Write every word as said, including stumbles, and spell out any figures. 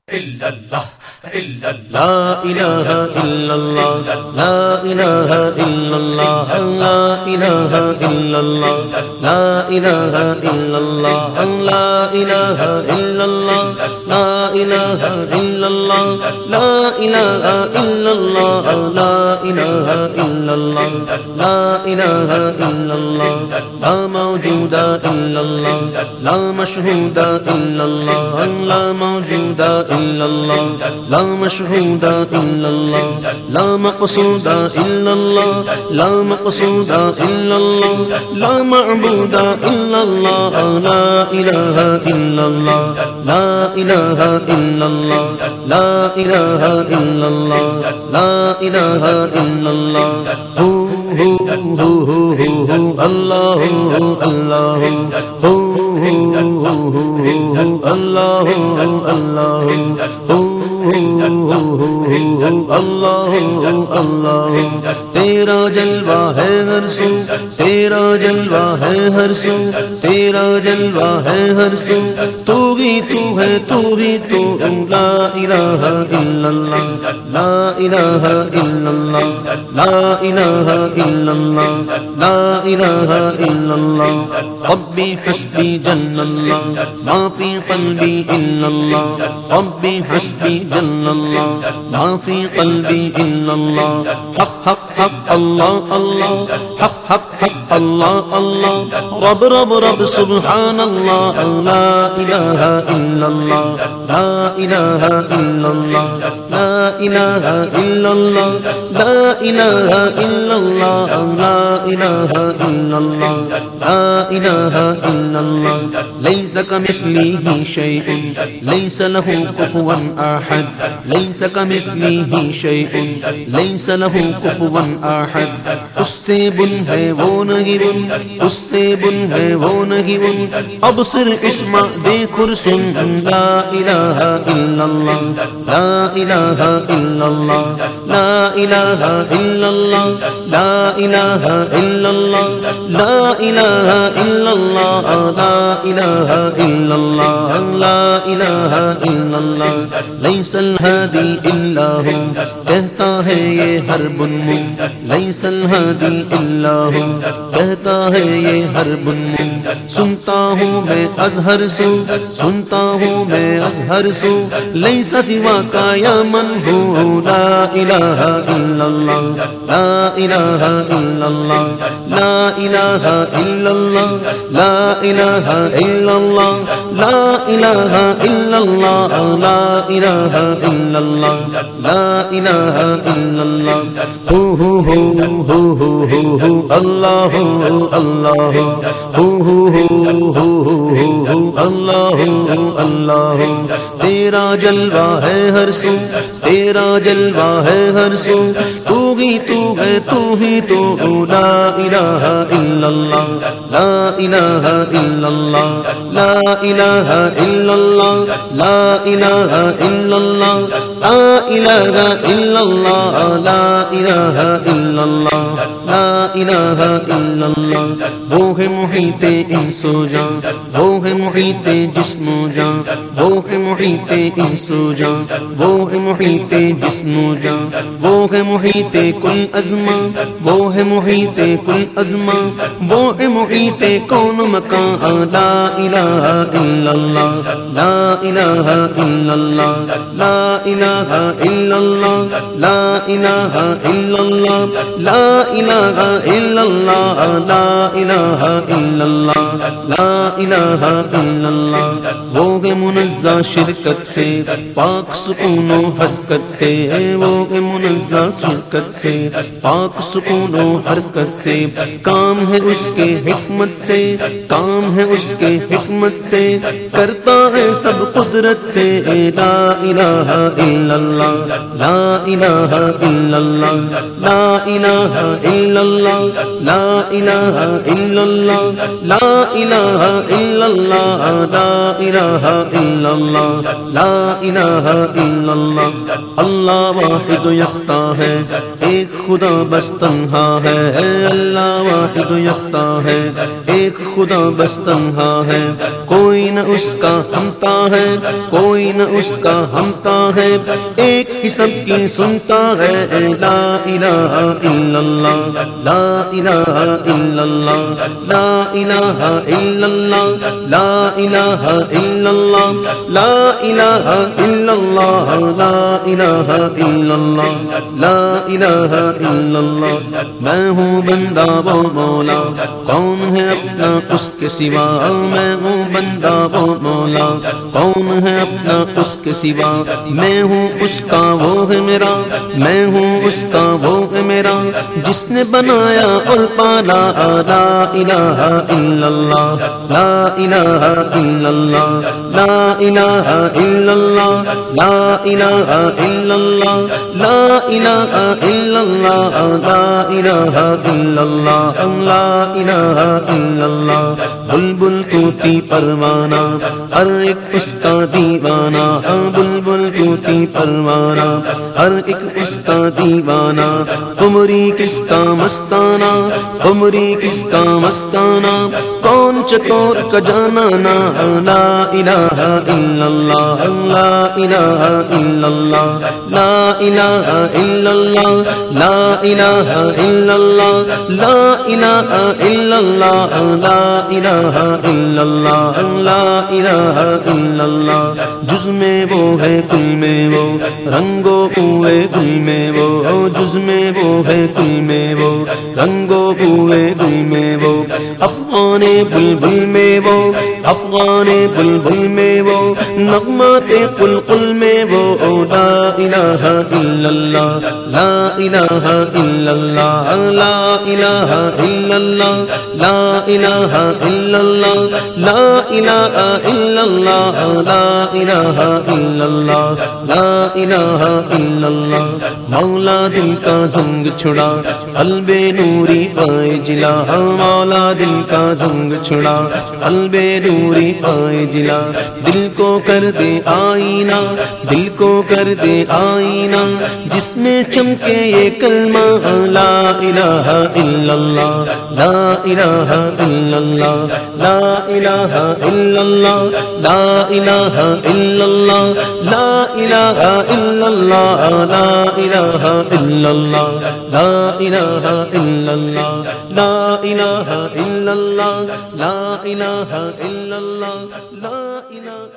إلا الله إلا الله لا إله إلا الله لا إله إلا الله لا إله إلا الله لا إله إلا الله لا إله إلا الله لا إله إلا الله لا إله إلا الله لا إله إلا الله لا إله إلا الله لا موجود إلا الله لا مشهود إلا الله لا موجود إلا الله لا مشهود إلا الله لا مقصود إلا الله لا مقصود إلا الله لا معبود إلا الله لا إله إلا الله لا إله إلا الله لا إله إلا الله لا إله إلا الله هو هو هو هو هو الله الله هو هو هو الله الله اللہ اللہ تیرا جلوہ ہے ہر سو تیرا جلوہ ہے ہر سو تیرا جلوہ ہے ہر سو تو ہی تو ہے تو ہی تو لا الہ الا اللہ لا الہ الا اللہ لا الہ الا اللہ لا الہ الا اللہ ربی حسبی جل اللہ ما فی قلبی الا اللہ ربی حسبی جل اللہ ما فی قلبی الا اللہ حق حق حق اللہ اللہ حق حق حق اللہ اللہ رب رب رب سبحان اللہ لا الہ الا اللہ لا الہ الا اللہ لا الہ الا اللہ لا الہ الا اللہ لا الہ الا اللہ لا الہ الا اللہ لیس کمثلہ شیء لیس لہ کفوا احد لیس کمثلہ شیء لیس لہ کفوا احد اس سے بن ہے وہ نہیں بن اس سے بن ہے وہ نہیں بن ابصر اسمع دیکھ اور سن لا الہ الا اللہ لا الہ الا اللہ لا الہ الا اللہ لا الہ الا اللہ لا الہ الا اللہ لا الہ الا اللہ لا الہ الا اللہ لیس الہادی الا ہو کہتا ہے یہ ہر بن منہ لیس الہادی الا ہو کہتا ہے یہ ہر بن منہ سنتا ہوں میں ازہر سو سنتا ہوں میں ازہر سو لیس سوا کا یا من ہو لا الہ الا اللہ لا الہ الا اللہ لا الہ الا اللہ لا الہ الا اللہ لا الہ الا اللہ لا الہ الا اللہ لا الہ الا اللہ ہو ہو ہو ہو ہو ہو ہو اللہ اللہ ہو ہو ہو ہو ہو اللہ اللہ تیرا جلوہ ہے ہر سو تیرا جلوہ ہے ہر سو تو ہی تو ہے تو ہی تو لا الہ الا اللہ لا الہ الا اللہ لا الہ الا اللہ لا الہ الا اللہ لا الہ الا اللہ لا الہ الا اللہ لا الہ الا اللہ وہ ہے محیط انس و جان وہ ہے محیط جسم و جان وہ ہے محیط انس و جان وہ ہے محیط جسم و جان وہ ہے محیط کل ازما وہ ہے محیط کل ازما وہ ہے محیط کون مکان لا الہ الا اللہ لا الہ الا اللہ لا الہ الا اللہ لا الہ الا اللہ لا الہ الا اللہ لا الہ الا اللہ لا الہ الا اللہ وہ ہے منزہ شرکت سے پاک سکون و حرکت سے وہ ہے منزہ شرکت سے پاک سکون و حرکت سے کام ہے اس کے حکمت سے کام ہے اس کے حکمت سے کرتا ہے سب قدرت سے لا الہ الا اللہ لا الہ الا اللہ لا الہ الا الا اللہ لا الہ الا اللہ لا الہ الا اللہ لا الہ الا اللہ لا الہ الا اللہ اللہ واحد یکتا ہے ایک خدا بس تنہا ہے اللہ واحد یکتا ہے ایک خدا بس تنہا ہے کوئی نہ اس کا ہمتا ہے کوئی نہ اس کا ہمتا ہے ایک ہی سب کی سنتا ہے لا الہ الا اللہ لا الہ الا اللہ لا الہ الا اللہ لا الہ الا اللہ لا الہ الا اللہ لا الہ الا اللہ لا الہ الا اللہ میں ہوں بندہ وہ مولا کون ہے اپنا اس کے سوا میں ہوں بندہ وہ مولا کون ہے اپنا اس کے سوا میں ہوں اس کا وہ ہے میرا میں ہوں اس کا وہ ہے میرا جس نے بنایا اور پالا لا الہ الا اللہ لا الہ الا اللہ لا الہ الا اللہ لا الہ الا اللہ لا الہ الا اللہ لا الہ الا اللہ لا الہ الا اللہ بلبل طوطی پروانہ ہر ایک اس کا دیوانہ بلبل طوطی پروانہ ہر ایک اس کا دیوانہ تمری کس کا مستانہ تمری کس کا مستانہ کون چکور کا جانانا لا الہ الا اللہ لا الہ الا اللہ لا الہ الا اللہ لا الہ الا اللہ لا الہ الا اللہ لا الہ الا اللہ لا الہ الا اللہ جز میں وہ ہے کل میں وہ رنگو ہوئے گل میں وہ جز میں وہ ہے کل میں وہ رنگو ہوئے گل میں وہ افغان بلبل میں وہ افغان بلبل میں وہ نغمات قلقل میں وہ لا الہ الا اللہ لا الہ الا اللہ لا الہ الا اللہ لا الہ الا اللہ لا الہ الا اللہ لا الہ الا اللہ لا الہ الا اللہ مولا دل کا زنگ چھڑا قلب نوری پائے جلا مولا دل کا زنگ چھڑا قلب نوری پائے جلا دل کو کر دے آئینہ دل کو کر دے آئینہ جس میں چمکے یہ کلمہ لا الہ الا اللہ لا الہ الا اللہ لا الہ الا اللہ لا الہ الا اللہ لا الہ الا اللہ لا الہ الا اللہ لا الہ الا اللہ لا الہ الا اللہ لا الہ الا اللہ لا الہ